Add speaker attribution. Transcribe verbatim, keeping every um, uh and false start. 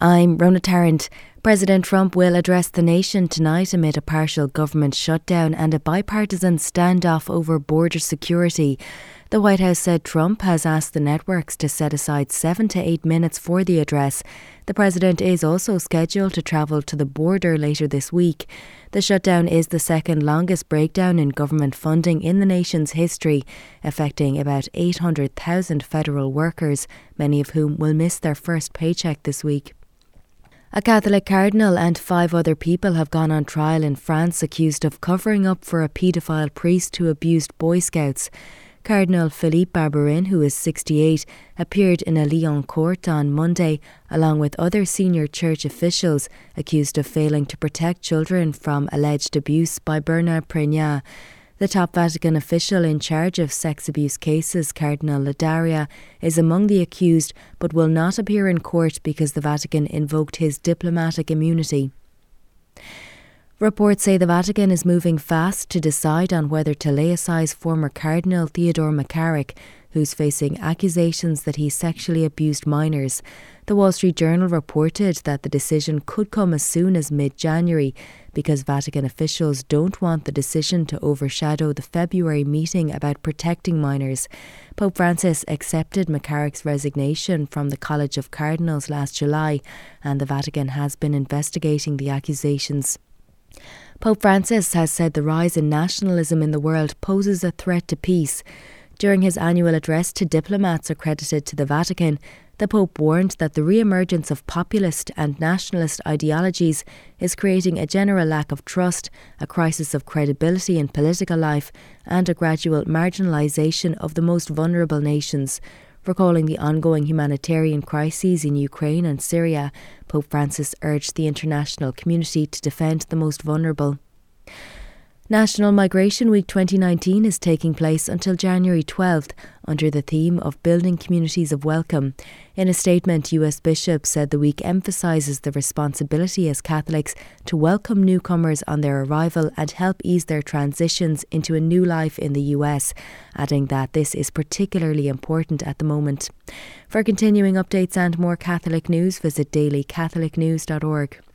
Speaker 1: I'm Rona Tarrant. President Trump will address the nation tonight amid a partial government shutdown and a bipartisan standoff over border security. The White House said Trump has asked the networks to set aside seven to eight minutes for the address. The president is also scheduled to travel to the border later this week. The shutdown is the second longest breakdown in government funding in the nation's history, affecting about eight hundred thousand federal workers, many of whom will miss their first paycheck this week. A Catholic cardinal and five other people have gone on trial in France accused of covering up for a paedophile priest who abused Boy Scouts. Cardinal Philippe Barbarin, who is sixty-eight, appeared in a Lyon court on Monday, along with other senior church officials accused of failing to protect children from alleged abuse by Bernard Pregnat. The top Vatican official in charge of sex abuse cases, Cardinal Ladaria, is among the accused but will not appear in court because the Vatican invoked his diplomatic immunity. Reports say the Vatican is moving fast to decide on whether to laicise former Cardinal Theodore McCarrick, who's facing accusations that he sexually abused minors. The Wall Street Journal reported that the decision could come as soon as mid-January because Vatican officials don't want the decision to overshadow the February meeting about protecting minors. Pope Francis accepted McCarrick's resignation from the College of Cardinals last July, and the Vatican has been investigating the accusations. Pope Francis has said the rise in nationalism in the world poses a threat to peace. During his annual address to diplomats accredited to the Vatican, the Pope warned that the re-emergence of populist and nationalist ideologies is creating a general lack of trust, a crisis of credibility in political life, and a gradual marginalisation of the most vulnerable nations. Recalling the ongoing humanitarian crises in Ukraine and Syria, Pope Francis urged the international community to defend the most vulnerable. National Migration Week twenty nineteen is taking place until January twelfth under the theme of Building Communities of Welcome. In a statement, U S bishops said the week emphasises the responsibility as Catholics to welcome newcomers on their arrival and help ease their transitions into a new life in the U S, adding that this is particularly important at the moment. For continuing updates and more Catholic news, visit daily catholic news dot org.